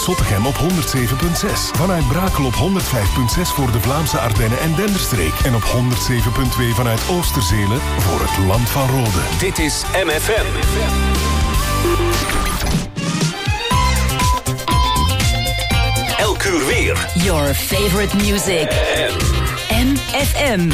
Zottegem op 107.6. Vanuit Brakel op 105.6 voor de Vlaamse Ardennen en Denderstreek. En op 107.2 vanuit Oosterzelen voor het Land van Rode. Dit is MFM. Elk uur weer. Your favorite music. MFM.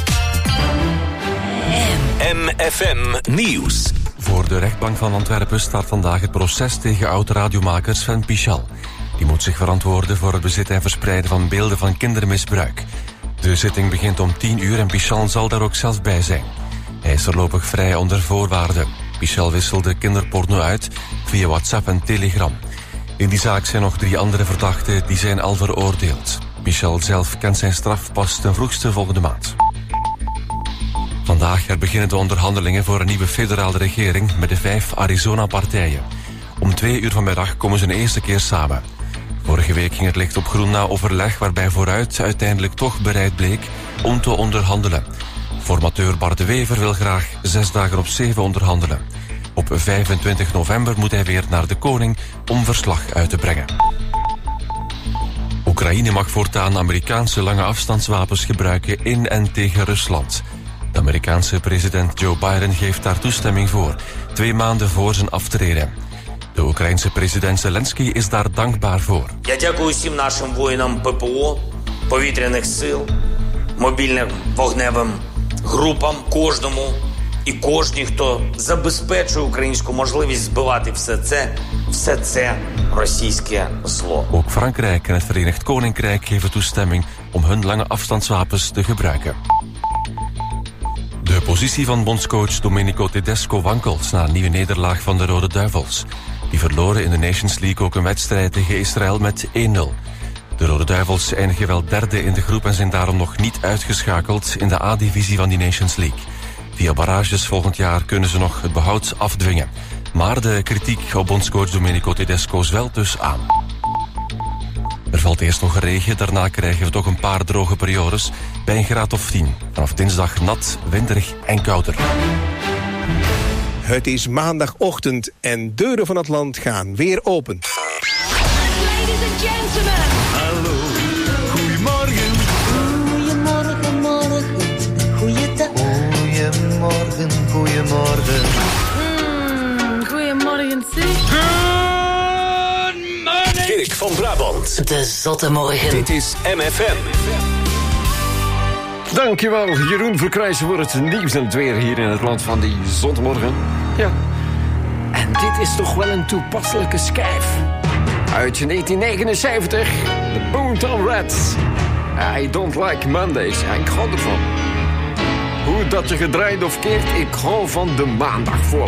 MFM Nieuws. Voor de rechtbank van Antwerpen start vandaag het proces tegen oud-radiomaker Sven Pichal. Die moet zich verantwoorden voor het bezit en verspreiden van beelden van kindermisbruik. De zitting begint om 10 uur en Pichal zal daar ook zelf bij zijn. Hij is voorlopig vrij onder voorwaarden. Pichal wisselde kinderporno uit via WhatsApp en Telegram. In die zaak zijn nog 3 andere verdachten die zijn al veroordeeld. Pichal zelf kent zijn straf pas ten vroegste volgende maand. Vandaag beginnen de onderhandelingen voor een nieuwe federale regering met de 5 Arizona-partijen. Om 2 uur vanmiddag komen ze een eerste keer samen. Vorige week ging het licht op groen na overleg waarbij Vooruit uiteindelijk toch bereid bleek om te onderhandelen. Formateur Bart de Wever wil graag 6 dagen op 7 onderhandelen. Op 25 november moet hij weer naar de koning om verslag uit te brengen. Oekraïne mag voortaan Amerikaanse lange afstandswapens gebruiken in en tegen Rusland. De Amerikaanse president Joe Biden geeft daar toestemming voor, 2 maanden voor zijn aftreden. De Oekraïense president Zelensky is daar dankbaar voor. Я дякую всім нашим воїнам ППО, повітряних сил, мобільним вогневим групам, кожному і кожній, хто забезпечує українську можливість збивати все це російське зло. Ook Frankrijk en het Verenigd Koninkrijk geven toestemming om hun lange afstandswapens te gebruiken. De positie van bondscoach Domenico Tedesco wankelt na een nieuwe nederlaag van de Rode Duivels. Die verloren in de Nations League ook een wedstrijd tegen Israël met 1-0. De Rode Duivels eindigen wel derde in de groep en zijn daarom nog niet uitgeschakeld in de A-divisie van die Nations League. Via barrages volgend jaar kunnen ze nog het behoud afdwingen. Maar de kritiek op bondscoach Domenico Tedesco zwelt dus aan. Er valt eerst nog regen, daarna krijgen we toch een paar droge periodes bij een graad of 10. Vanaf dinsdag nat, winderig en kouder. Het is maandagochtend en deuren van het land gaan weer open. Ladies and gentlemen. Hallo, goedemorgen. Goedemorgen, morgen, goeiedag. Goedemorgen, goedemorgen. Goedemorgen, zeg. Dirk van Brabant. De zotte morgen. Dit is MFM. Dankjewel, Jeroen Verkrijzen voor het nieuws en het weer hier in het land van die zondagmorgen. Ja. En dit is toch wel een toepasselijke schijf. Uit 1979, de Boomtown Rats. I don't like Mondays. Ja, ik hou ervan. Hoe dat je gedraaid of keert, ik hou van de maandag voor.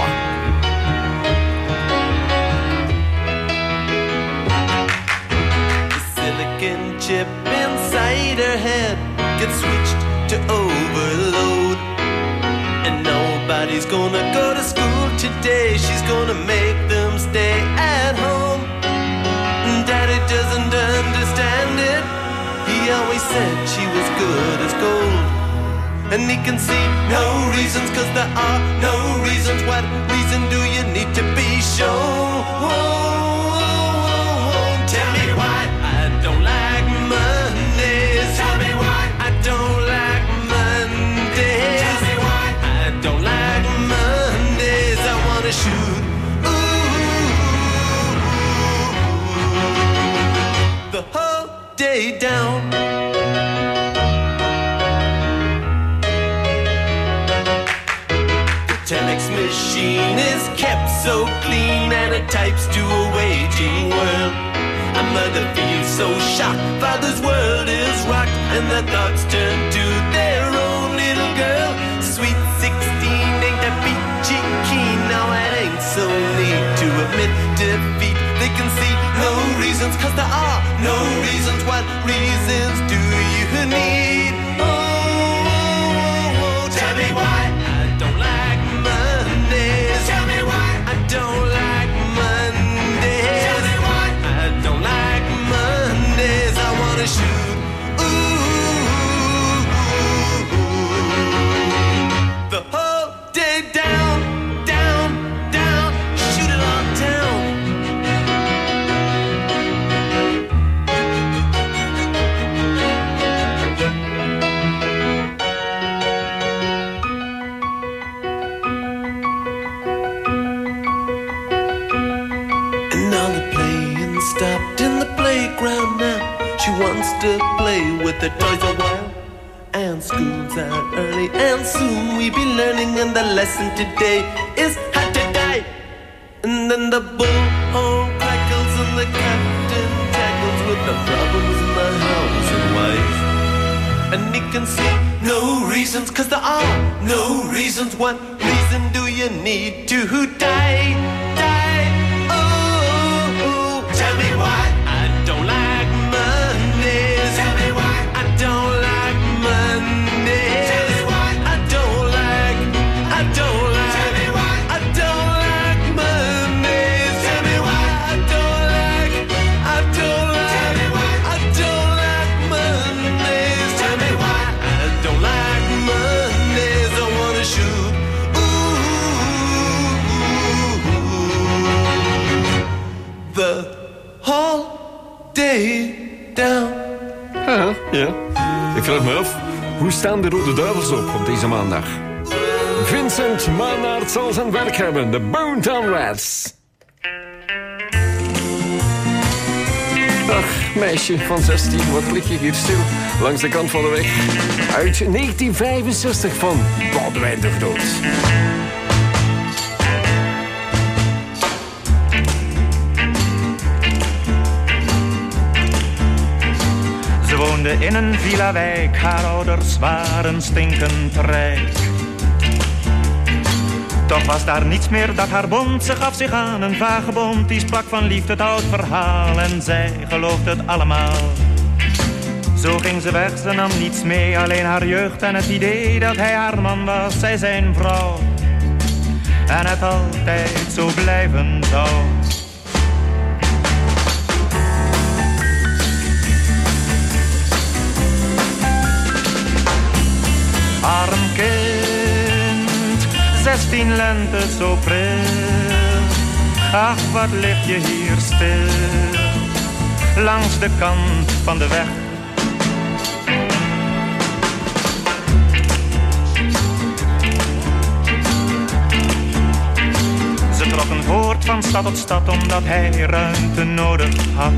Silicon chip inside her head gets switched to overload, and nobody's gonna go to school today. She's gonna make them stay at home. Daddy doesn't understand it. He always said she was good as gold, and he can see no reasons, 'cause there are no reasons. What reason do you need to be shown? Tell me why I don't like Mondays. Tell me why I don't like Mondays. Tell me why I don't like Mondays. I wanna shoot. Ooh, the whole day down. The telex machine is kept so clean, and it types to a waging world. A mother feels so shocked, father's world is rocked, and their thoughts turn to their own little girl. Sweet 16 ain't that peachy keen. Now it ain't so neat to admit defeat. They can see no reasons, 'cause there are no reasons. What reasons do you need? Oh, tell me why I don't like Mondays. Tell me why I don't like Mondays. Tell me why I don't like Mondays. I wanna shoot. Ooh, the whole day down, down, down. Shoot it all down. stopped in the playground now. She wants to play with the toys a while. And school's out early, and soon we be learning. And the lesson today is how to die. And then the bullhorn crackles and the captain tackles with the problems in the house and wife. And he can see no reasons, 'cause there are no reasons. What reason do you need to die? Die, oh, tell me why. I don't like Mondays. Tell me why. I don't like Mondays. Tell me why. I don't like. Tell me why. I don't like Mondays. Tell me why. I don't like. Tell me why. I don't like Mondays. Tell me why. I don't like Mondays. I wanna shoot. The whole day down. Ja. Ik vraag me af, hoe staan de Rode Duivels op deze maandag? Vincent Maanaert zal zijn werk hebben, de Bonetown Rats. Ach, meisje van 16, wat lig je hier stil langs de kant van de weg? Uit 1965 van Boudewijn de Groot. Ze woonde in een villa-wijk, haar ouders waren stinkend rijk. Toch was daar niets meer dat haar bond, ze gaf zich aan een vagebond. Die sprak van liefde, het oud verhaal, en zij geloofde het allemaal. Zo ging ze weg, ze nam niets mee, alleen haar jeugd en het idee dat hij haar man was, zij zijn vrouw. En het altijd zo blijven zou. Arm kind, 16 lente zo pril. Ach, wat lig je hier stil, langs de kant van de weg. Ze trokken voort van stad tot stad, omdat hij ruimte nodig had.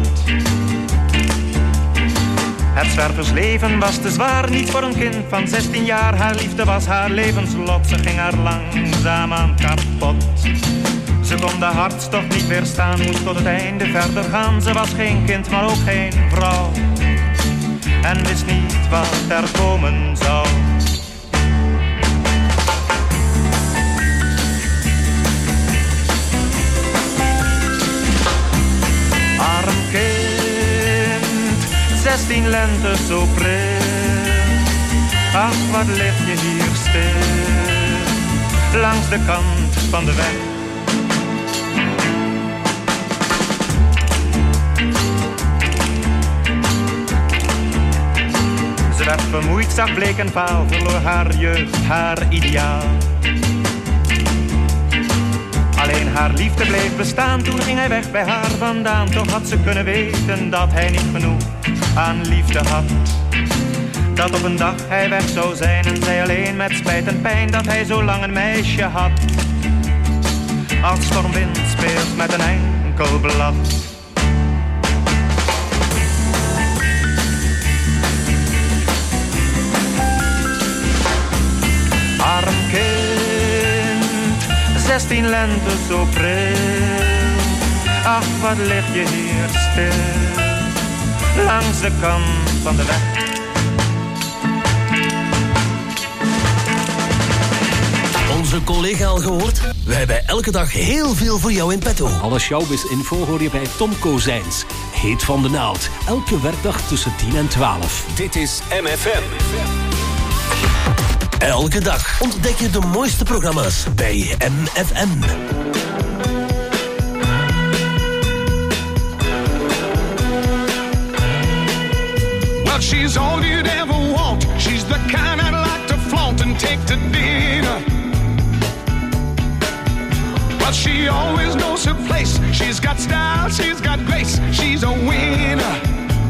Het zwerversleven was te zwaar, niet voor een kind van 16 jaar. Haar liefde was haar levenslot, ze ging haar langzaamaan kapot. Ze kon de hartstocht niet weerstaan, moest tot het einde verder gaan. Ze was geen kind, maar ook geen vrouw, en wist niet wat er komen zou. Arm kind, 16 lente zo pril. Ach, wat lig je hier stil, langs de kant van de weg. Ze werd vermoeid, zag bleek en vaal, verloor haar jeugd, haar ideaal. Alleen haar liefde bleef bestaan, toen ging hij weg bij haar vandaan. Toch had ze kunnen weten dat hij niet genoeg aan liefde had. Dat op een dag hij weg zou zijn en zij alleen met spijt en pijn dat hij zo lang een meisje had. Als stormwind speelt met een enkel blad. Arm kind, 16 lente zo pril. Ach, wat lig je hier stil, langs de kant van de weg. Onze collega al gehoord? We hebben elke dag heel veel voor jou in petto. Alle showbiz-info hoor je bij Tom Kozijns. Heet van de naald. Elke werkdag tussen 10 en 12. Dit is MFM. Elke dag ontdek je de mooiste programma's bij MFM. Well, she's all you'd ever want. She's the kind I'd like to flaunt and take to dinner. But she always knows her place. She's got style, she's got grace. She's a winner.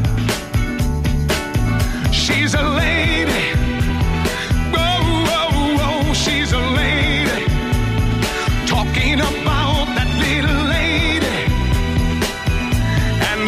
She's a lady. Whoa, whoa, whoa, she's a lady. Talking about that little lady. And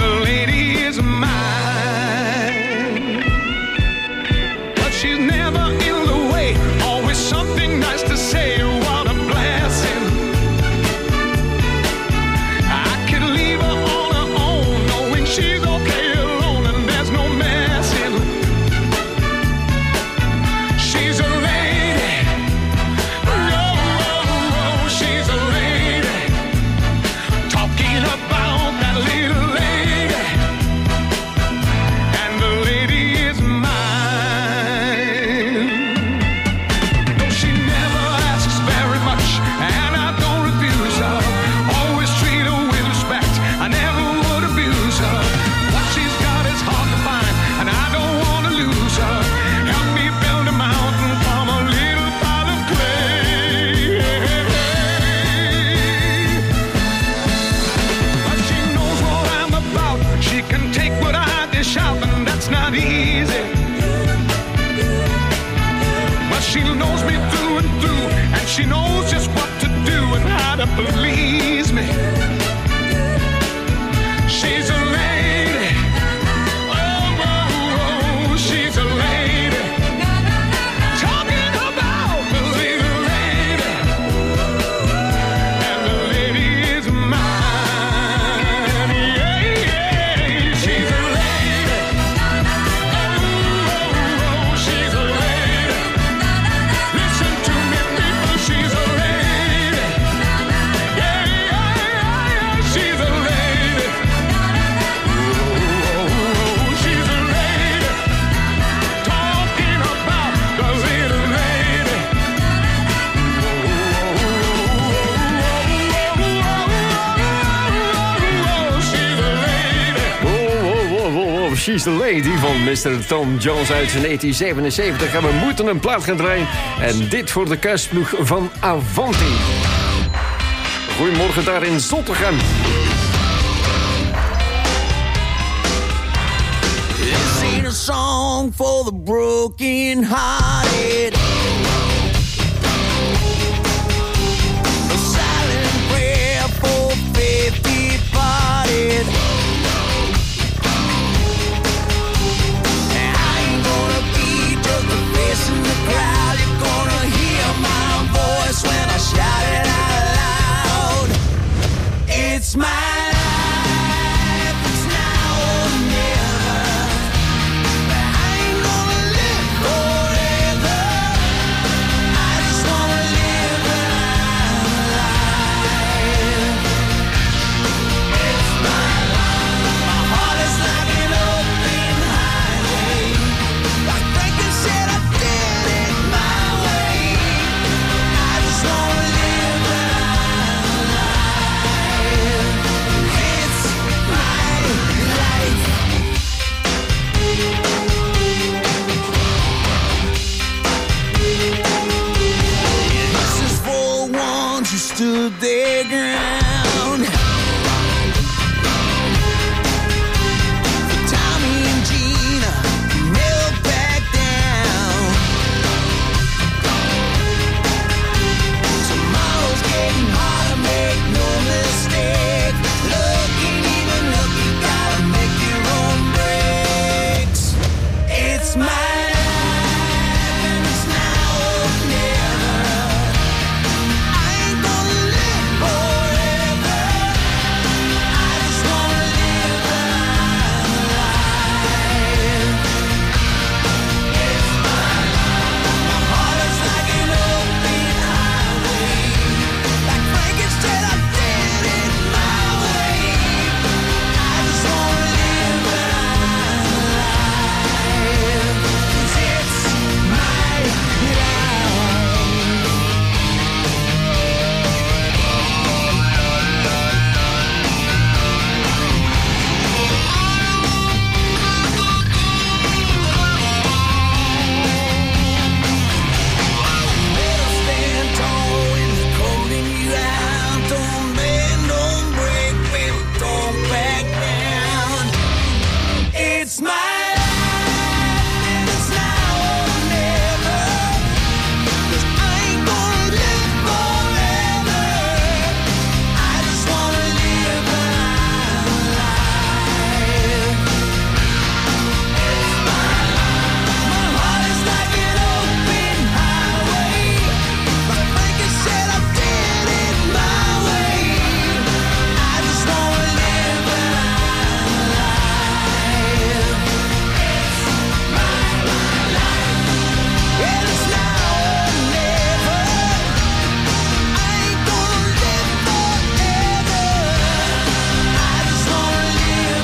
please me. She's a lady. Oh, oh, oh, she's a lady. Talking about the little lady. And the lady is mine. Yeah, yeah. She's a lady. Oh, oh, oh, she's a lady. Listen to me, people, she's a lady. Yeah, yeah, yeah, she's a lady. Oh, she's a lady. Talking about the little lady. Oh, she's the lady van Mr. Tom Jones uit 1977. En we moeten een plaat gaan draaien. En dit voor de kuisploeg van Avanti. Goedemorgen daar in Zottegem. This ain't a song for the broken hearted. A silent prayer for faith departed. And I ain't gonna be just a face in the crowd. You're gonna hear my voice when I shout it out loud. It's my life, it's now or never. I ain't gonna live forever. I just wanna live life. It's my life. My heart is like an open highway. Like Franklin said, I did it my way. I just wanna live life. It's my life. This is for ones who stood their ground. For Tommy and Gina, who never backed down. Tomorrow's getting harder, make no mistake. Looking even look, you gotta make your own breaks. It's my life and it's now or never. I ain't gonna live forever. I just wanna live life. It's my life. My heart is like an open highway. Like Franklin said, I did it my way. I just wanna live life. 'Cause it's my life. Better stand tall when they're calling you out. Don't bend, don't break, baby, don't back down. It's my life and it's now or never. 'Cause I ain't gonna live forever. I just wanna live life. It's my life. My heart is like an open highway. Like Franklin said, I did it my way. I just wanna live life. It's my life. And it's now or never. I ain't gonna live forever. I just wanna live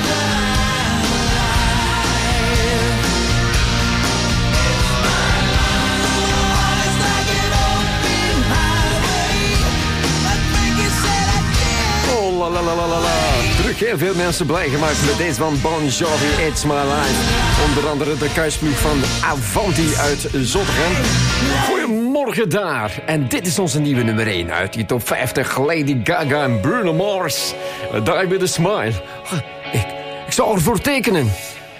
life. It's my life. My heart is like an open highway. Like Frankie said, I did. Oh, la la la la la la. Terug heel veel mensen blij gemaakt met deze van Bon Jovi, It's My Life. Onder andere de kuisploeg van Avanti uit Zottegem. Goedemorgen daar. En dit is onze nieuwe nummer 1 uit die top 50. Lady Gaga en Bruno Mars. Die with a Smile. Ik zou ervoor tekenen.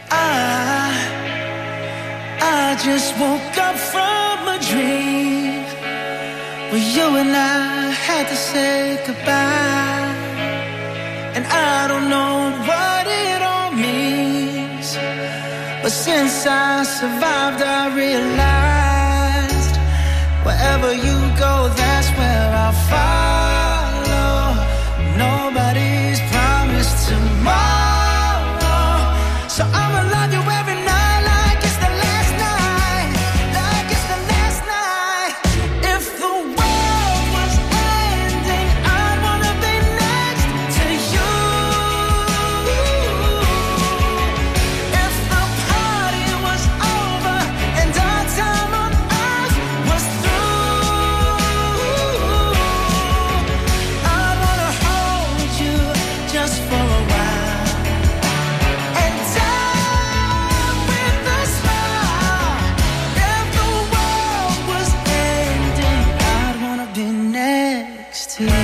I just woke up from a dream where you and I had to say goodbye. And I don't know what it all means, but since I survived I realized wherever you go, that's where I'll follow. Nobody's promised tomorrow, so I'ma love you every night like it's the last night, like it's the last night. If the world was ending, I'd wanna be next to you. If the party was over and our time on earth was through, I'd wanna hold you just for a while and die with a smile. If the world was ending, I'd wanna be next to you.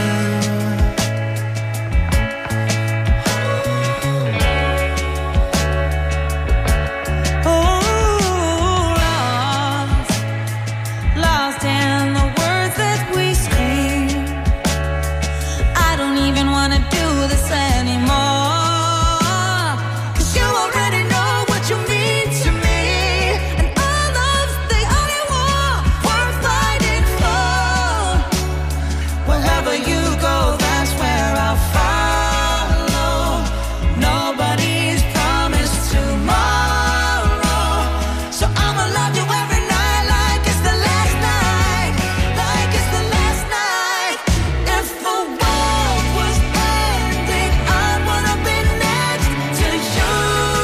Lost in the words that we scream. I don't even wanna do this anymore, 'cause you already know what you mean to me, and our love's the only war worth fighting for. Wherever you go, that's where I'll follow. Nobody's promised tomorrow, so I'ma love you every night like it's the last night, like it's the last night. If the world was ending, I'd wanna be next to you.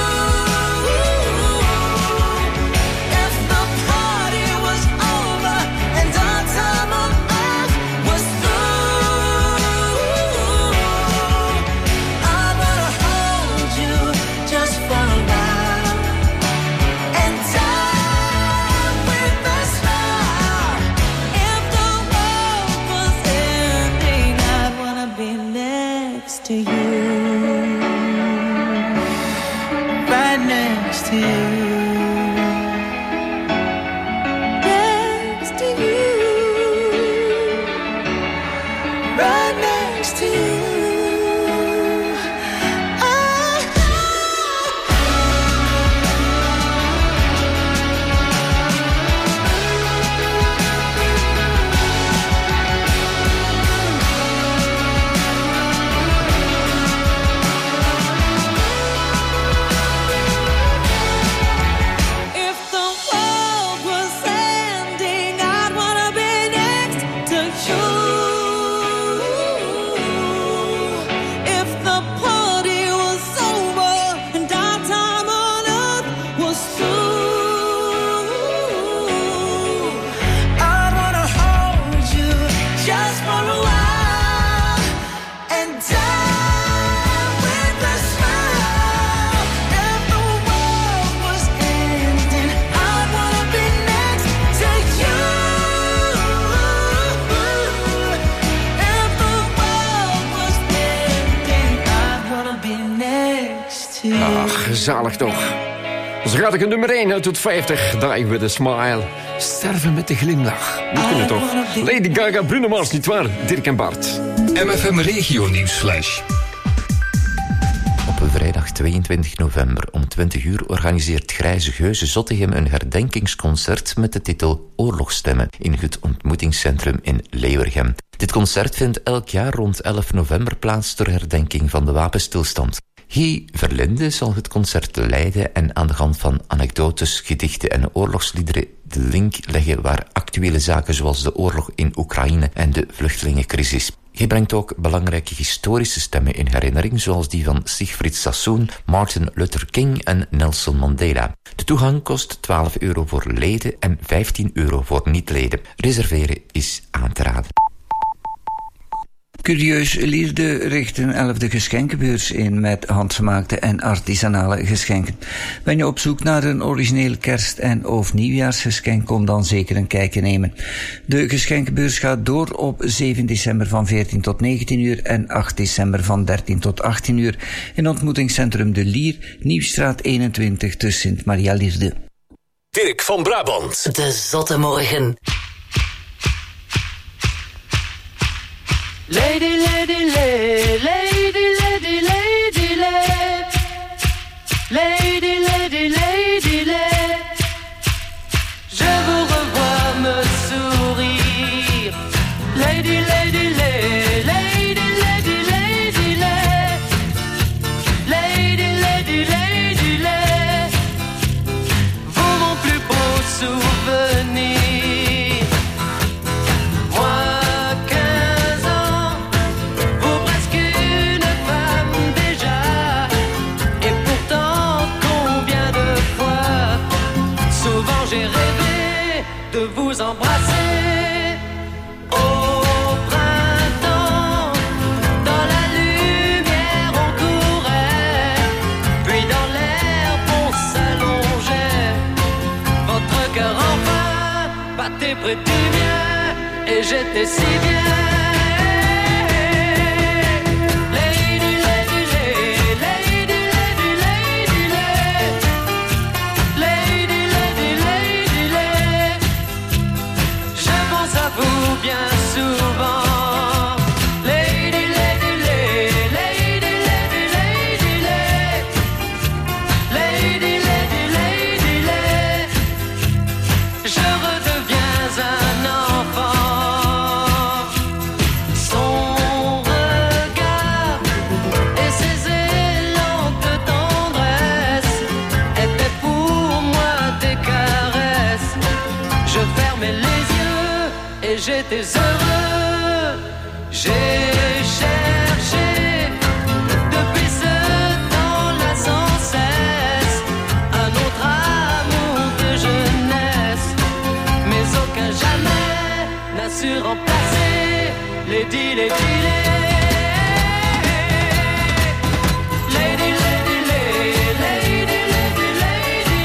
If the party was over and our time on earth was through, I'd wanna hold you just for a while and die with a smile. If the world was ending, I'd wanna be next to you. Right next to you. Next to you. Right next to you. If the world was ending, I'd wanna be next to you. If the party was over and our time on earth was through, I'd wanna hold you just for a while and die with a smile. If the world was ending, I'd wanna be next to you. If the world was ending, I'd wanna be next to you. Ach, zalig toch. Dus gaat ik een nummer 1 uit tot 50. Die with a smile. Sterven met de glimlach. Moet kunnen toch? Lady Gaga, Bruno Mars, nietwaar? Dirk en Bart. MFM Regio Nieuwsflash. Op vrijdag 22 november om 20 uur organiseert Grijze Geuze Zottegem een herdenkingsconcert met de titel Oorlogsstemmen in het ontmoetingscentrum in Leeuwergem. Dit concert vindt elk jaar rond 11 november plaats ter herdenking van de wapenstilstand. Guy Verlinde zal het concert leiden en aan de hand van anekdotes, gedichten en oorlogsliederen de link leggen waar actuele zaken zoals de oorlog in Oekraïne en de vluchtelingencrisis. Hij brengt ook belangrijke historische stemmen in herinnering, zoals die van Siegfried Sassoon, Martin Luther King en Nelson Mandela. De toegang kost €12 voor leden en €15 voor niet-leden. Reserveren is aan te raden. Curieus Lierde richt een 11e geschenkenbeurs in met handgemaakte en artisanale geschenken. Ben je op zoek naar een origineel kerst- en of nieuwjaarsgeschenk, kom dan zeker een kijkje nemen. De geschenkenbeurs gaat door op 7 december van 14 tot 19 uur en 8 december van 13 tot 18 uur in ontmoetingscentrum De Lier, Nieuwstraat 21 te Sint-Maria-Lierde. Dirk van Brabant. De Zotte Morgen. Lady, lady, lady, lady, lady, lady, lady, lady, lady, lady. Je vous revois me sourire. Lady, lady, lady, lady, lady, lady, lady, lady, lady, lady. Vous mon plus beau souvenir. Moi, 15 ans, vous presque une femme déjà. Et pourtant, combien de fois, souvent j'ai rêvé de vous embrasser. Au printemps, dans la lumière on courait, puis dans l'herbe on s'allongeait. Votre cœur enfin battait près du mien, et j'étais si bien. Lady, lady, lady, lady, lady, lady, lady, lady, lady, lady. Je pense à vous bien souvent. Lady, lady, lady, lady, lady, lady, lady, lady, lady, lady. Je redeviens un enfant. Son regard et ses élans de tendresse étaient pour moi des caresses. Je fermais les yeux et j'étais heureux. J'ai cherché depuis ce temps-là sans cesse un autre amour de jeunesse, mais aucun jamais n'a su remplacer Lady, Lady, Lady, Lady, Lady, Lady, Lady,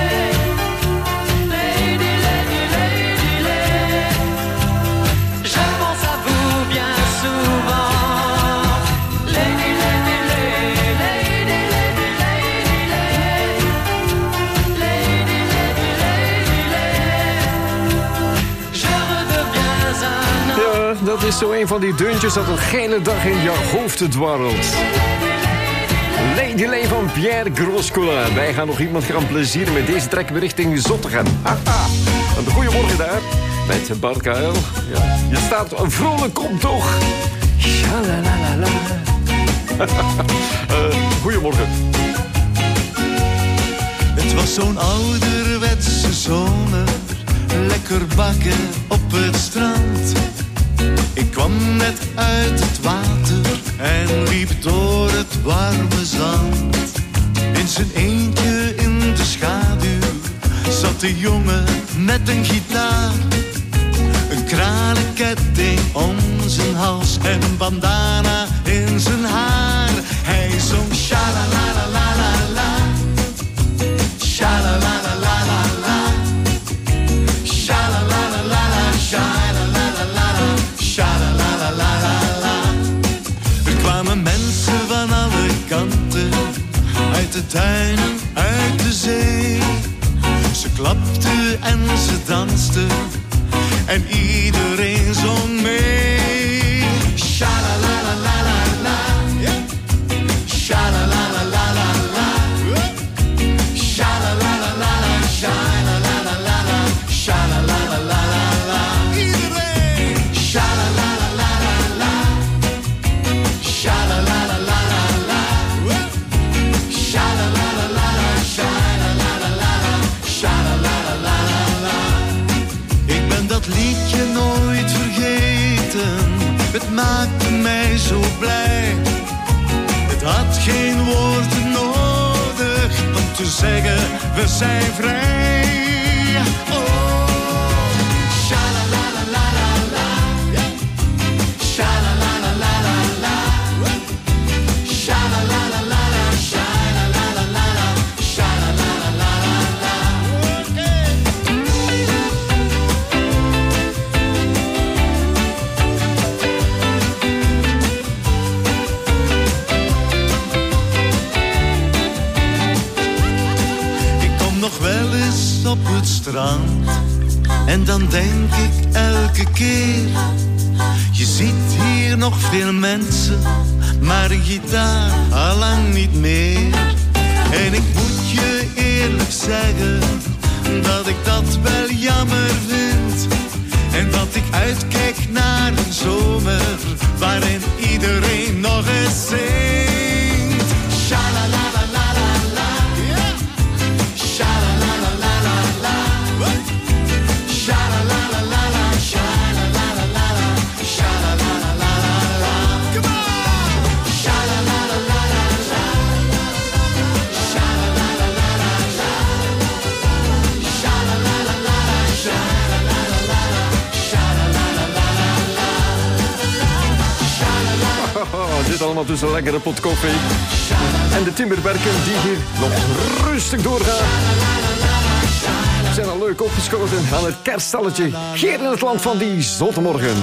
Lady, Lady, Lady, Lady. Je pense à vous bien souvent. Lady, Lady, Lady, Lady, Lady, Lady, Lady, Lady, Lady. Je redeviens un Ja, dat is zo een van die deuntjes dat een hele dag in je hoofd dwarrelt. Lady Lay van Pierre Groscola. Wij gaan nog iemand gaan plezieren met deze trekken we richting Zottegem. Haha. Een goeiemorgen daar met Bart KL. Ja, je staat vrolijk op toch? Shalalalala. Goeiemorgen. Het was zo'n ouderwetse zomer, lekker bakken op het strand. Ik kwam net uit het water en liep door het warme zand. In zijn eentje in de schaduw zat de jongen met een gitaar. Een kralenketting om zijn hals en een bandana in zijn haar. Hij zong sha-la-la-la-la-la-la, sha-la-la-la-la-la-la, sha-la-la-la-la-la, sha-la-la-la-la-la, sha-la-la-la-la-la. Er kwamen mensen van alle kanten, uit de tuinen, uit de zee. Ze klapten en ze dansten en iedereen zong mee. Sha-la-la-la-la-la-la, sha-la-la-la-la-la-la, sha-la-la-la-la-la, sha-la-la-la-la-la, sha-la-la-la-la-la. Iedereen! Sha-la-la-la-la-la, sha-la-la-la-la-la, sha-la-la-la-la-la, sha-la-la-la-la-la, sha-la-la-la-la-la. Ik ben dat liedje nooit vergeten, het maakte mij zo blij. Het had geen woorden nodig om te zeggen, we zijn vrij. Oh, sha-la-la-la-la-la-la, sha-la-la-la-la-la, sha-la-la-la-la-la, sha-la-la-la-la-la, sha-la-la-la-la-la. Ik kom nog wel eens op het strand en dan denk ik elke keer, Je ziet hier nog veel mensen, maar een gitaar allang niet meer. En ik moet je eerlijk zeggen dat ik dat wel jammer vind. En dat ik uitkijk naar een zomer waarin iedereen nog eens zingt. Sha-la-la-la-la-la-la. Yeah. Sha-la-la-la-la-la-la. What? Sha-la-la-la-la-la. Sha-la-la-la-la-la. Sha-la-la-la-la-la. Come on! Sha-la-la-la-la-la-la. Sha-la-la-la-la-la-la. Dit allemaal tussen een lekkere pot koffie en de timmerwerken die hier nog rustig doorgaan. We zijn al leuk opgeschoten aan het kerststalletje hier in het land van die zomermorgen.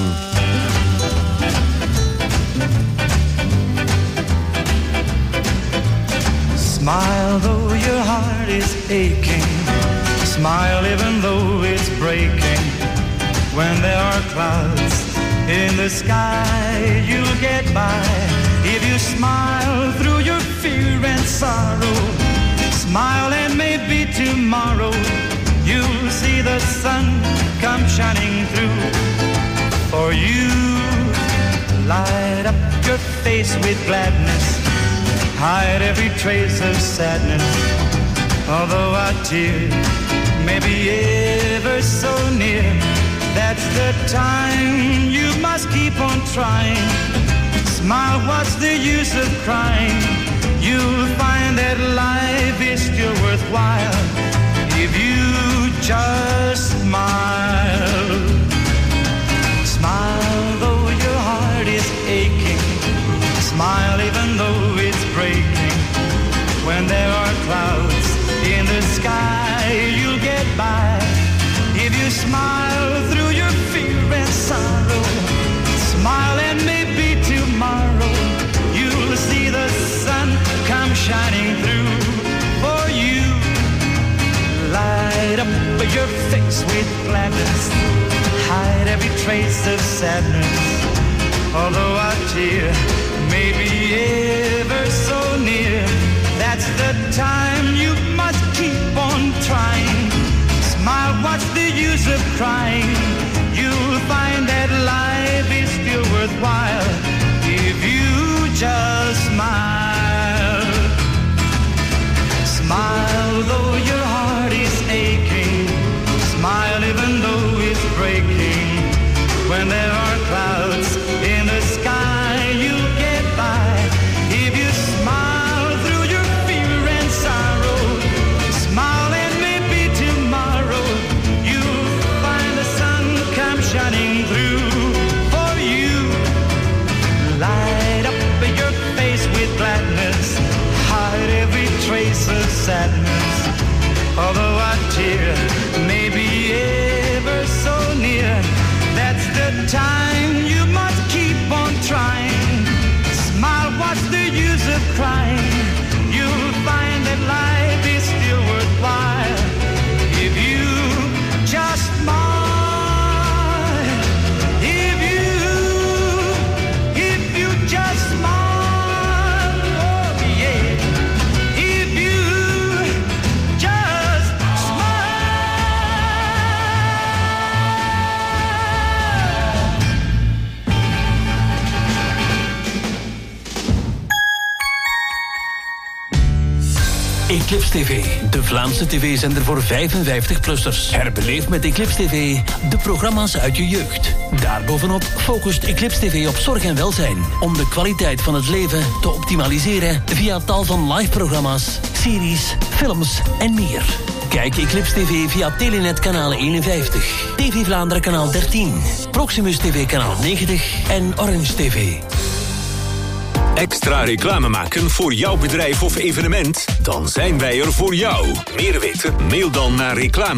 Smile though your heart is aching. Smile even though it's breaking. When there are clouds in the sky, you'll get by. If you smile through your fear and sorrow, smile and maybe tomorrow you'll see the sun come shining through. For you, light up your face with gladness, hide every trace of sadness. Although a tear may be ever so near, that's the time you must keep on trying. Smile, what's the use of crying? You'll find that life is still worthwhile if you just smile. Smile though your heart is aching. Smile even though it's breaking. When there are clouds in the sky, you'll get by. If you smile through your fear and sorrow, smile and maybe tomorrow you'll see the sun come shining through. For you, light up your face with gladness, hide every trace of sadness. Although a tear may be ever so near, that's the time you must keep on trying. Smile, what's the use of crying? You'll find that life is still worthwhile if you just smile. Smile though your heart is aching. Smile even though it's breaking. When there are clouds in the sky, you'll get by. If you smile through your fear and sorrow, smile and maybe tomorrow you'll find the sun come shining through. For you, light up your face with gladness, hide every trace of sadness. Although a tear may be ever so near, that's the time you must keep on trying. Smile, what's the use of crying? You'll find that life is still worthwhile if you just smile. If you just smile, oh yeah. If you just Eclipse TV, de Vlaamse tv-zender voor 55-plussers. Herbeleef met Eclipse TV de programma's uit je jeugd. Daarbovenop focust Eclipse TV op zorg en welzijn, om de kwaliteit van het leven te optimaliseren via tal van live-programma's, series, films en meer. Kijk Eclipse TV via Telenet kanaal 51, TV Vlaanderen kanaal 13, Proximus TV kanaal 90 en Orange TV. Extra reclame maken voor jouw bedrijf of evenement? Dan zijn wij er voor jou. Meer weten? Mail dan naar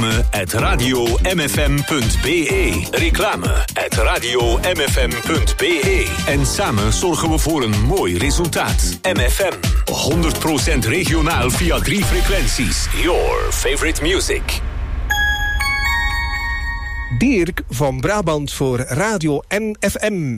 reclame@radiomfm.be. Reclame@radiomfm.be. En samen zorgen we voor een mooi resultaat. MFM. 100% regionaal via 3 frequenties. Your favorite music. Dirk van Brabant voor Radio NFM.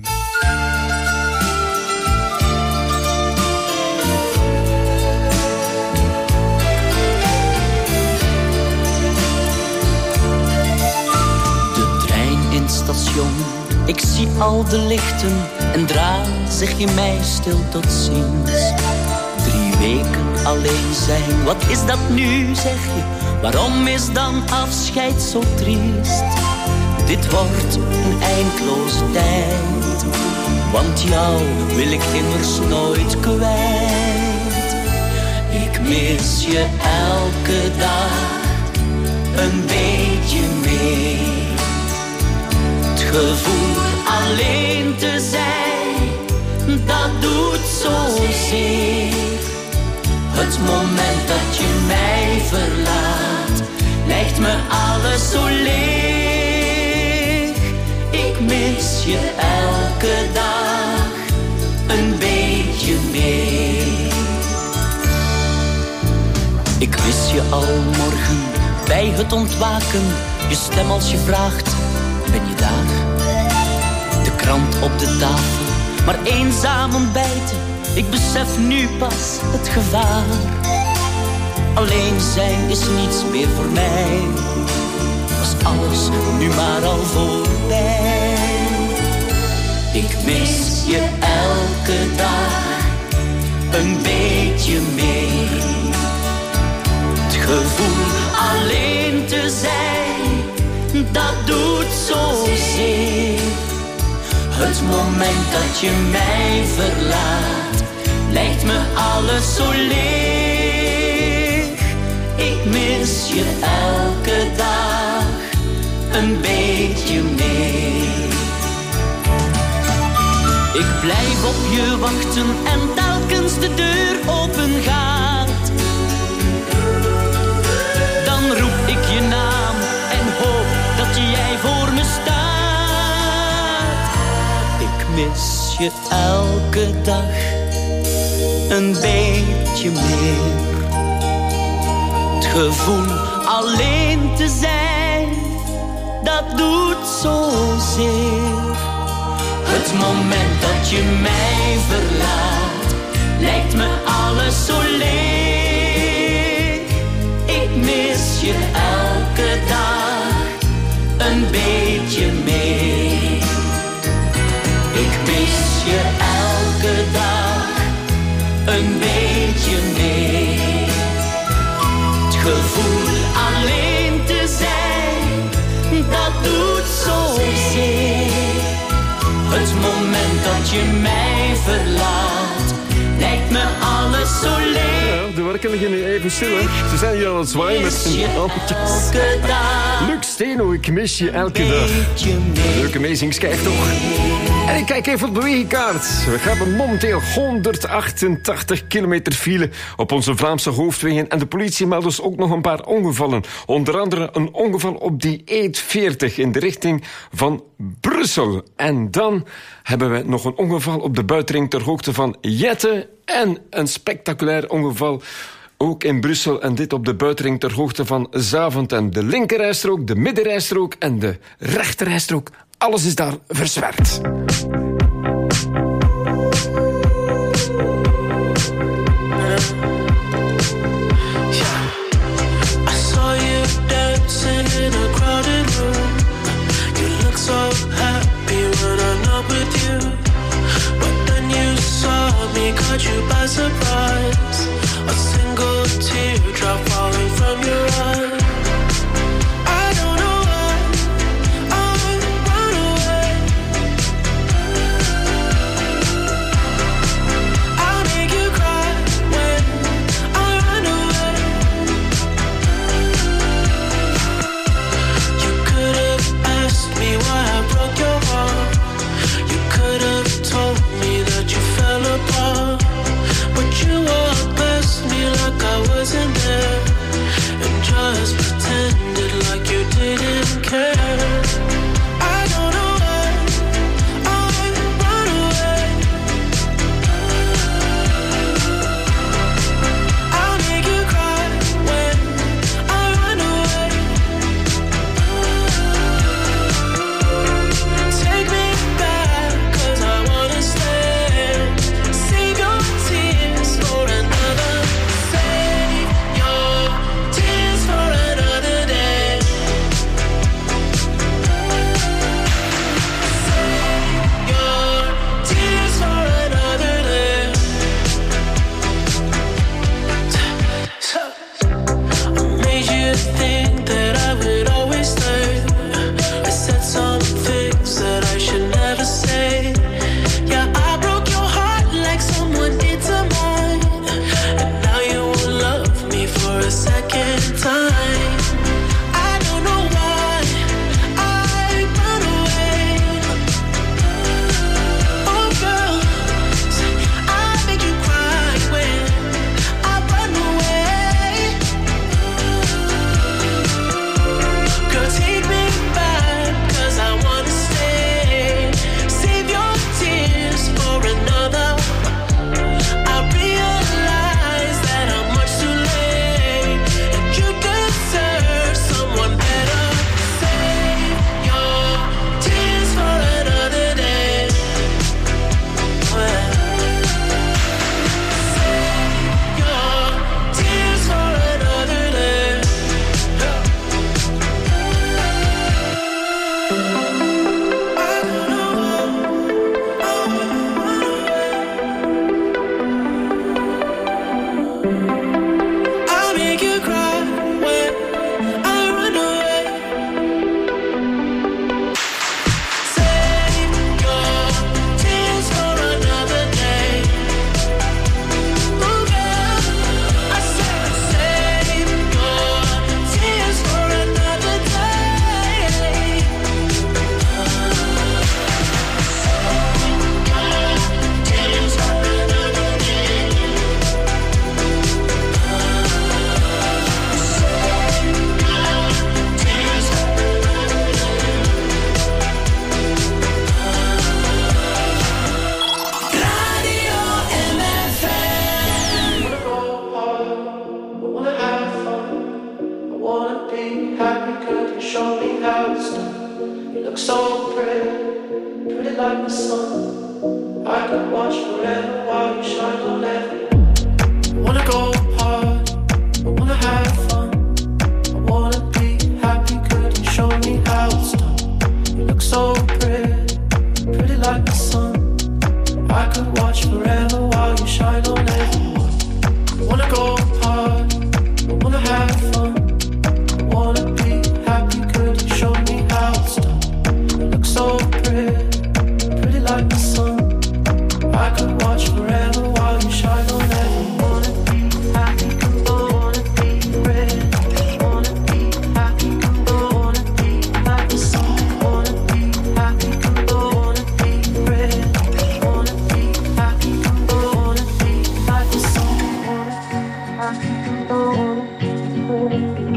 De trein in het station, ik zie al de lichten en dra, zeg je mij stil tot ziens. 3 weken alleen zijn, wat is dat nu, zeg je? Waarom is dan afscheid zo triest? Dit wordt een eindloze tijd, want jou wil ik immers nooit kwijt. Ik mis je elke dag een beetje meer. Het gevoel alleen te zijn, dat doet zozeer. Het moment dat je mij verlaat, lijkt me alles zo leeg. Ik mis je elke dag een beetje meer. Ik mis je al morgen bij het ontwaken. Je stem als je vraagt, ben je daar? De krant op de tafel, maar eenzaam ontbijten. Ik besef nu pas het gevaar. Alleen zijn is niets meer voor mij. Was alles nu maar al voorbij. Ik mis je elke dag een beetje meer. Het gevoel alleen te zijn, dat doet zozeer. Het moment dat je mij verlaat, lijkt me alles zo leeg. Ik mis je elke dag een beetje meer. Ik blijf op je wachten en telkens de deur open gaat, dan roep ik je naam en hoop dat jij voor me staat. Ik mis je elke dag een beetje meer. Het gevoel alleen te zijn, dat doet zozeer. Het moment dat je mij verlaat, lijkt me alles zo leeg. Ik mis je elke dag een beetje meer. Ik mis je elke dag een beetje meer. Het gevoel alleen te zijn, dat doet zozeer. Het moment dat je mij verlaat, lijkt me alles zo leeg. Ja, de werken liggen nu even stil, hè. Ze zijn hier aan het zwaaien met hun handjes. Luc Steno, ik mis je elke dag. Leuke amazing-schijf toch? En ik kijk even op de wegenkaart. We hebben momenteel 188 kilometer file op onze Vlaamse hoofdwegen. En de politie meldt dus ook nog een paar ongevallen. Onder andere een ongeval op die E40 in de richting van Brussel. En dan hebben we nog een ongeval op de buitenring ter hoogte van Jette. En een spectaculair ongeval ook in Brussel. En dit op de buitenring ter hoogte van Zaventem. De linkerrijstrook, de middenrijstrook en de rechterrijstrook. Alles is daar verzwerd. Caught you by surprise, a single teardrop falling from your eye. I don't know why I run away. I'll make you cry when I run away. You could have asked me why I broke your heart. You could have told me that you fell apart, but you watch forever while you shine on everyone. I wanna go hard, I wanna have fun, I wanna be happy. Could you show me how it's done? You look so pretty, pretty like the sun. I could watch forever while you shine on everyone. I wanna go hard, I wanna have fun, I wanna be happy. Could you show me how it's done? You look so pretty, pretty like the sun. I could watch forever while you shine on everyone. Wanna be happy, wanna be pretty, wanna be happy, wanna be like the sun. Wanna be happy, wanna be pretty, wanna be happy, wanna be like the sun. Wanna be happy, wanna be pretty,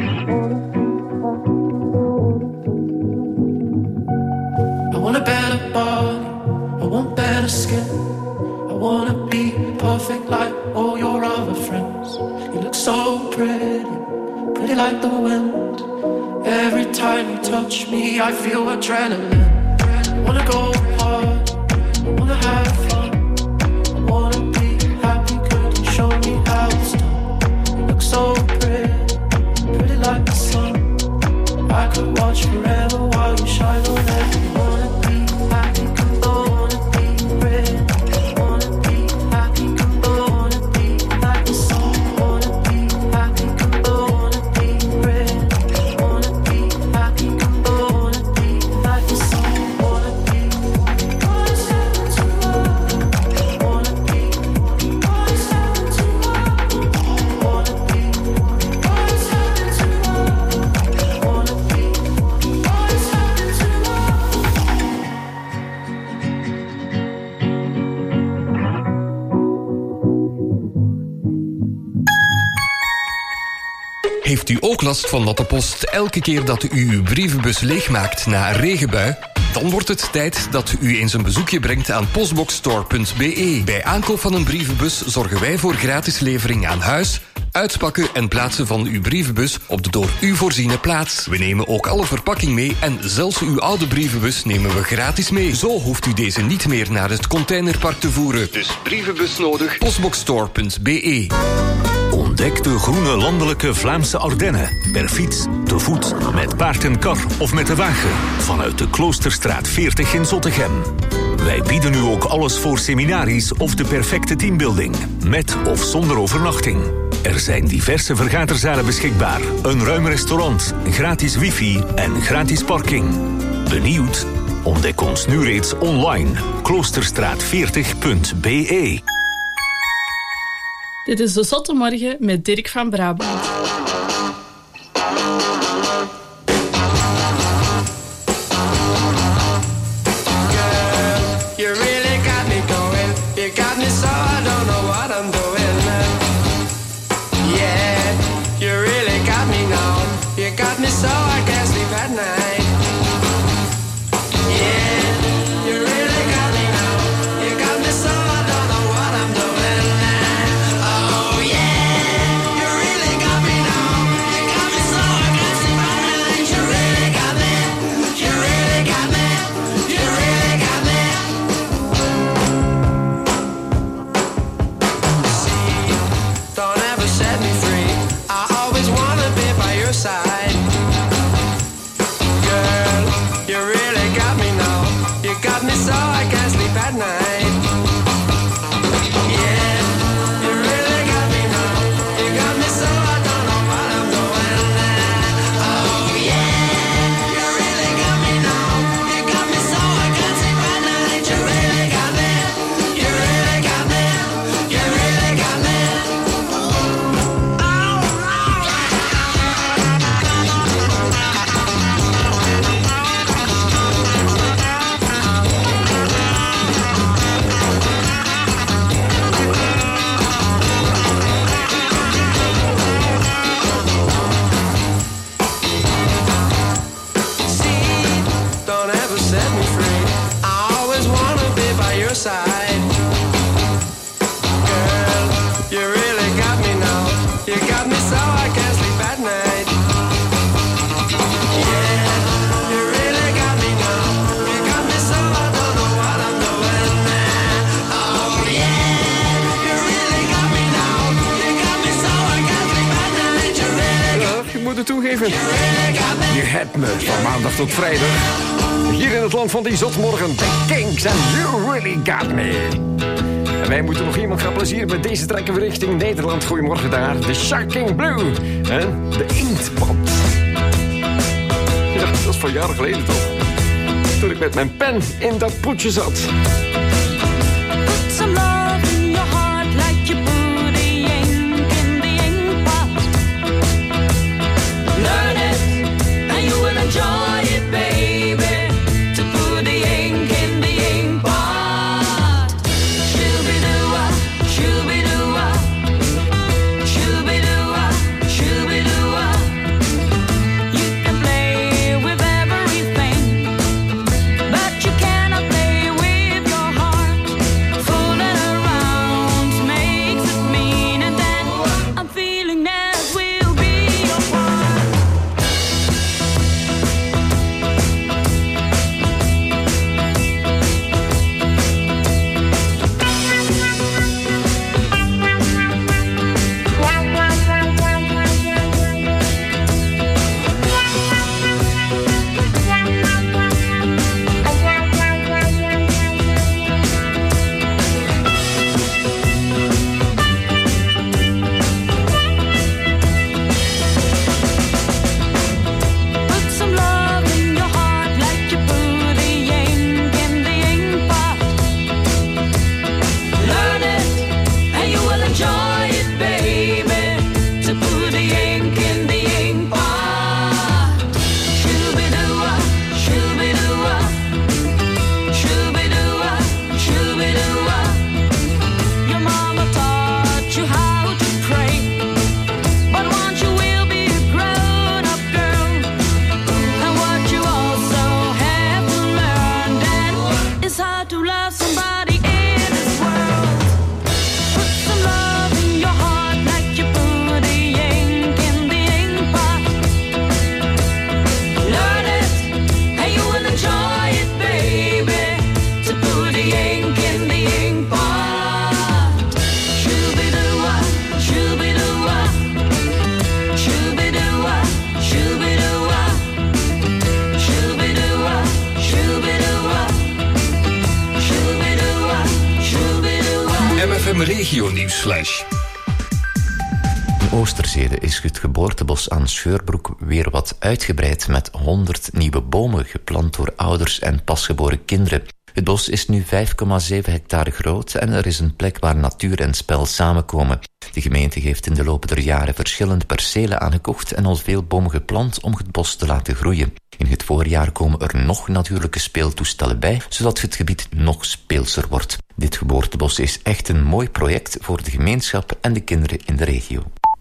I want a better body, I want better skin, I wanna be perfect like all your other friends. You look so pretty, pretty like the wind. Every time you touch me, I feel adrenaline. I wanna go hard, I wanna have fun, I wanna be happy. Could you show me how it's done? You look so pretty, pretty like the sun. I could watch forever while you shine on everyone. Wanna be happy, wanna be pretty, wanna be happy, wanna be like the sun. Wanna be happy, wanna be pretty, wanna be happy, wanna be like the sun. Wanna be, wanna step into love, wanna be, wanna step into love, wanna be, wanna step into love, wanna be, wanna step into love. Heeft u ook last van natte post elke keer dat u uw brievenbus leegmaakt na een regenbui? Dan wordt het tijd dat u eens een bezoekje brengt aan postboxstore.be. Bij aankoop van een brievenbus zorgen wij voor gratis levering aan huis, uitpakken en plaatsen van uw brievenbus op de door u voorziene plaats. We nemen ook alle verpakking mee en zelfs uw oude brievenbus nemen we gratis mee. Zo hoeft u deze niet meer naar het containerpark te voeren. Dus brievenbus nodig, postboxstore.be. Ontdek de groene landelijke Vlaamse Ardennen. Per fiets, te voet, met paard en kar of met de wagen. Vanuit de Kloosterstraat 40 in Zottegem. Wij bieden u ook alles voor seminaries of de perfecte teambuilding. Met of zonder overnachting. Er zijn diverse vergaderzalen beschikbaar. Een ruim restaurant, gratis wifi en gratis parking. Benieuwd? Ontdek ons nu reeds online. Kloosterstraat40.be. Dit is de Zotte Morgen met Dirk van Brabant. You really got me going. You got me so I don't know what I'm doing. Yeah, you really got me now. You got me so I can't sleep at night. Yeah, you really got me now. You got me so I don't know what I'm doing. Oh yeah, you really got me now. 7. Je hebt me van maandag tot vrijdag. Hier in het land van die zotmorgen. The Kinks and You Really Got Me. En wij moeten nog iemand gaan plezieren met deze trekken we richting Nederland. Goedemorgen daar. The Shocking Blue. En de Inktpot. Ja, dat is van jaren geleden toch. Toen ik met mijn pen in dat poetje zat. Put some love in your heart like you put the ink in the ink pot. Learn it and you will enjoy it, baby. To put the ink in the ink pot. Shoo-be-doo-wah, shoo-be-doo-wah. Shoo-be-doo-wah, shoo-be-doo-wah. You can play with everything, but you cannot play with your heart. Fooling around makes it mean, and then I'm feeling that we'll be apart. Put some love in your heart like you put the ink in the ink pot. Learn it and you will enjoy it, baby. To put the ink in the ink pot. Shoo-be-doo-wah, shoo-be-doo-wah. Shoo-be-doo-wah, shoo-be-doo-wah. Your mama taught you how to pray, but once you will be a grown-up girl. And what you also have to learn then is how to love somebody in this world. Put some love in your heart like you put the ink in the ink pot. Learn it and you will enjoy it, baby. To put the ink in the ink pot. Shoo-be-doo-wah, shoo-be-doo-wah. Shoo-be-doo-wah, shoo-be-doo-wah. Shoo-be-doo-wah, shoo-be-doo-wah. Shoo-be-doo-wah, shoo-be-doo-wah. MFM Regio Nieuwsflash. In Oosterzede is het geboortebos aan Scheurbroek weer wat uitgebreid met 100 nieuwe bomen geplant door ouders en pasgeboren kinderen. Het bos is nu 5,7 hectare groot en er is een plek waar natuur en spel samenkomen. De gemeente heeft in de loop der jaren verschillende percelen aangekocht en al veel bomen geplant om het bos te laten groeien. In het voorjaar komen er nog natuurlijke speeltoestellen bij, zodat het gebied nog speelser wordt. Dit geboortebos is echt een mooi project voor de gemeenschap en de kinderen in de regio.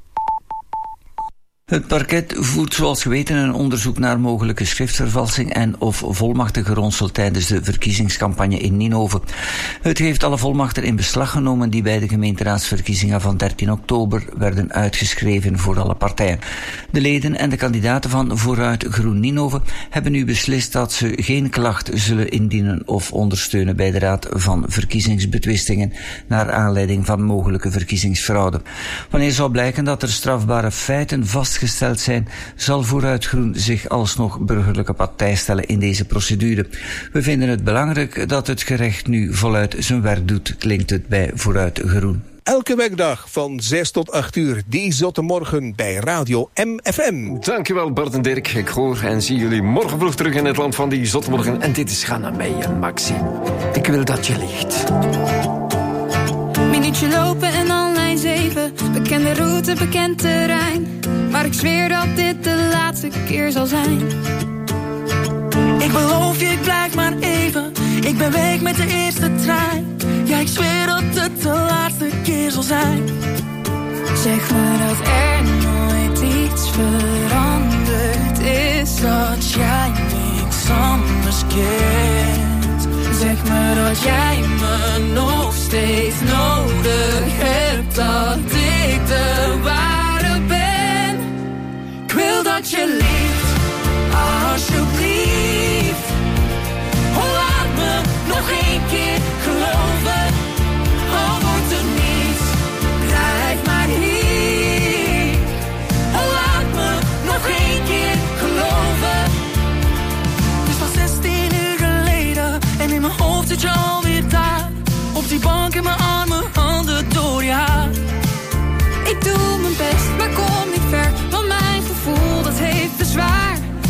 Het parket voert zoals geweten een onderzoek naar mogelijke schriftvervalsing en of volmachten geronseld tijdens de verkiezingscampagne in Ninove. Het heeft alle volmachten in beslag genomen die bij de gemeenteraadsverkiezingen van 13 oktober werden uitgeschreven voor alle partijen. De leden en de kandidaten van Vooruit Groen Ninove hebben nu beslist dat ze geen klacht zullen indienen of ondersteunen bij de Raad van Verkiezingsbetwistingen naar aanleiding van mogelijke verkiezingsfraude. Wanneer zal blijken dat er strafbare feiten vastgesteld zijn, zal Vooruit Groen zich alsnog burgerlijke partij stellen in deze procedure. We vinden het belangrijk dat het gerecht nu voluit zijn werk doet, klinkt het bij Vooruit Groen. Elke werkdag van 6 tot 8 uur, die zotte morgen bij Radio MFM. Dankjewel Bart en Dirk. Ik hoor en zie jullie morgen vroeg terug in het land van die zotmorgen. En dit is Ga naar mij en Maxi. Ik wil dat je ligt. Minuutje lopen en al lijn 7. Bekende route, bekend terrein. Maar ik zweer dat dit de laatste keer zal zijn. Ik beloof je, ik blijf maar even. Ik ben weg met de eerste trein. Ja, ik zweer dat het de laatste keer zal zijn. Zeg me dat er nooit iets veranderd is. Dat jij niks anders kent. Zeg me dat jij me nog steeds nodig hebt. Dat ik de ware ben. Ik wil dat je lief, alsjeblieft. Oh, laat me nog één keer geloven. Al wordt er niets, blijf maar hier. Oh, laat me nog één keer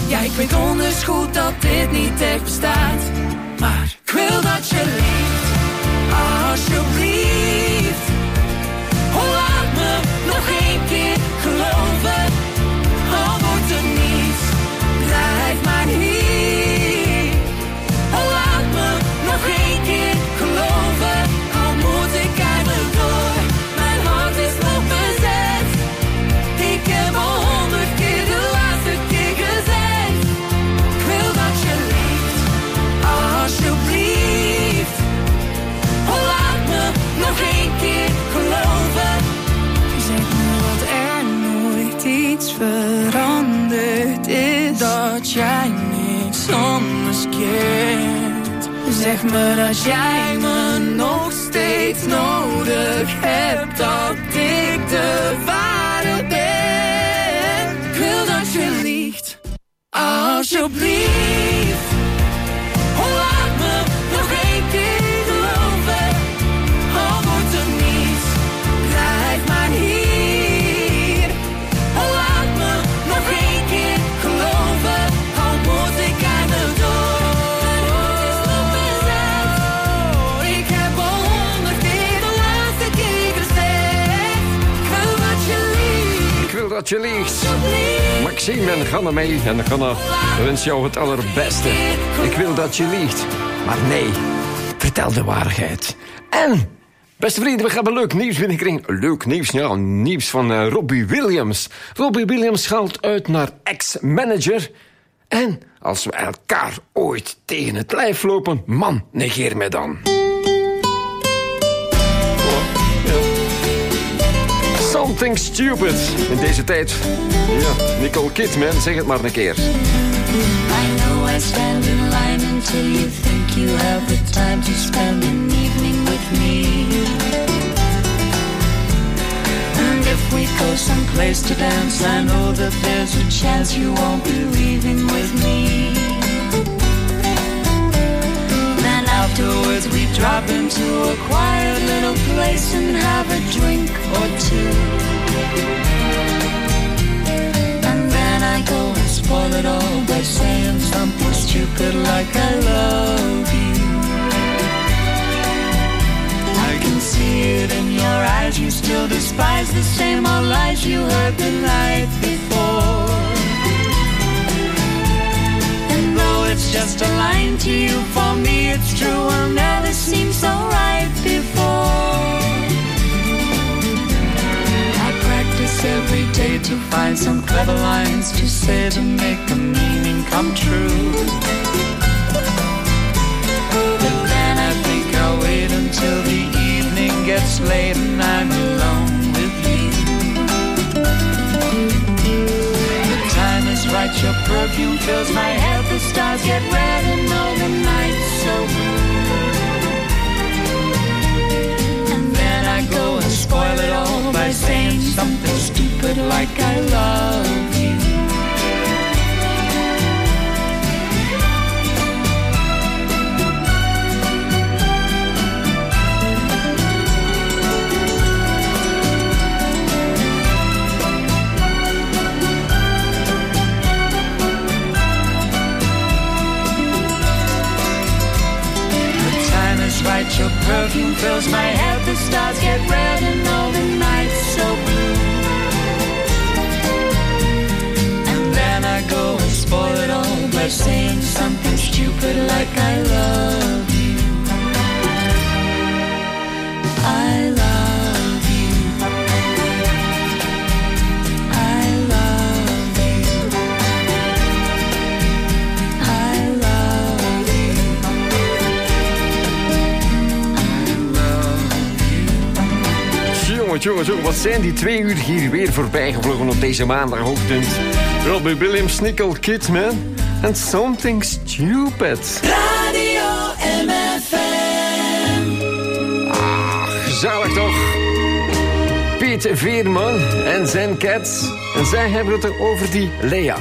Ja, ik weet donders goed dat dit niet echt bestaat. Maar ik wil dat je liegt, alsjeblieft. Oh, laat me nog één keer geloven. Al wordt er niets, blijf maar hier. Oh, laat me nog één keer geloven. Al moet ik eindelijk door, mijn hart is nog bezet. Ik heb al 100 keer de laatste keer gezegd. Ik wil dat je liegt, alsjeblieft. Oh, laat me nog één keer geloven. Zeg me dat er nooit iets veranderd is. Dat jij niks anders keert. Zeg me dat jij me nog steeds nodig hebt. Dat ik de ware ben. Ik wil dat je liegt, alsjeblieft. Oh, laat me nog één keer geloven. Al wordt er niets, blijf maar hier. Oh, laat me nog één keer geloven. Al moet ik eindelijk door. Mijn hart is nog bezet. Ik heb al 100 keer de laatste keer gezegd. Ik wil dat je liegt. Ik wil dat je liegt. Maxime en Ganna mee. En Ganna wens jou het allerbeste. Ik wil dat je liegt. Maar nee, vertel de waarheid. En, beste vrienden, we gaan een leuk nieuws binnenkringen. Leuk nieuws, ja, nieuws van Robbie Williams. Robbie Williams gaat uit naar ex-manager. En als we elkaar ooit tegen het lijf lopen, man, negeer mij dan. Something stupid. In deze tijd. Ja, Nicole Kidman, zeg het maar een keer. I know I stand in line until you think you have the time to spend an evening with me. And if we go someplace to dance, I know that there's a chance you won't be leaving with me. Then afterwards we drop into a quiet little place and have a drink or two. And then I go and spoil it all by saying something stupid like I love you. I can see it in your eyes, you still despise the same old lies you heard the night before. And though it's just a line to you, for me it's true, will never seem so right before. I practice every day to find some clever lines to say to make the meaning come true. But then I think I'll wait until the evening gets late and I'm alone with you. The time is right, your perfume fills my head, the stars get red and all the night's so blue. And then I go and spoil it all by saying something stupid like I love you. Right, your perfume fills my head, the stars get red and all the night's so blue. And then I go and spoil it all by saying something stupid like I love you. I love you. Jongens, wat zijn die 2 uur hier weer voorbij gevlogen op deze maandagochtend. Robbie Williams, Nicole Kidman en Something Stupid. Radio MFM. Gezellig toch? Piet Veerman en zijn cats. En zij hebben het over die Lea.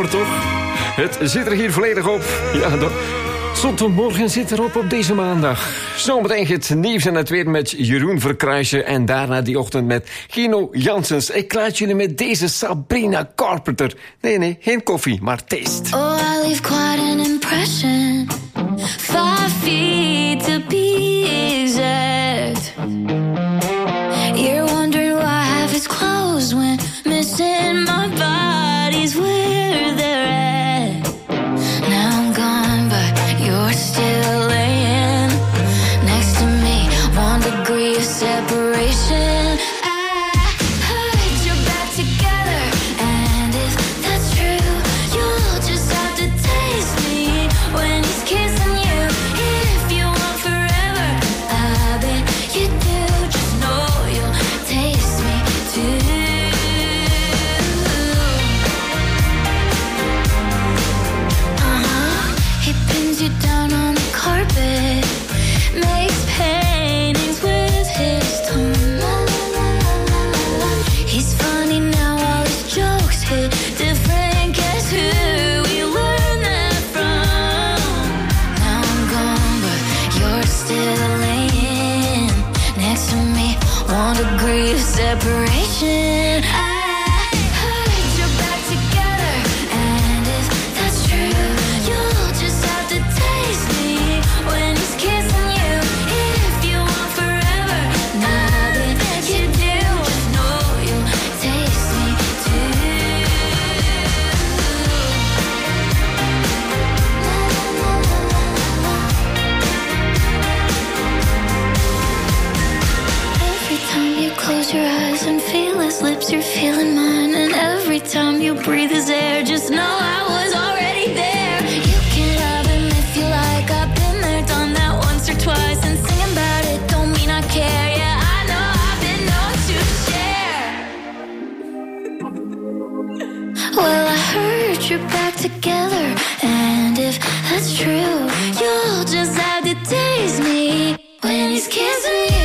Jammer toch? Het zit er hier volledig op. Ja, de Zondagmorgen zit erop op deze maandag. Zometeen het nieuws en het weer met Jeroen Verkruijsen. En daarna die ochtend met Gino Janssens. Ik laat jullie met deze Sabrina Carpenter. Nee, geen koffie, maar taste. Oh, I leave quite an impression. 5 feet to be exact. You're wondering why half is closed when missing my body's where they're at. Now I'm gone, but you're still laying next to me. 1 degree of separation. Separation. Your eyes and feel his lips, you're feeling mine. And every time you breathe his air, just know I was already there. You can love him if you like, I've been there, done that once or twice. And singing about it don't mean I care. Yeah, I know I've been known to share. Well, I heard you're back together, and if that's true, you'll just have to taste me when he's kissing you.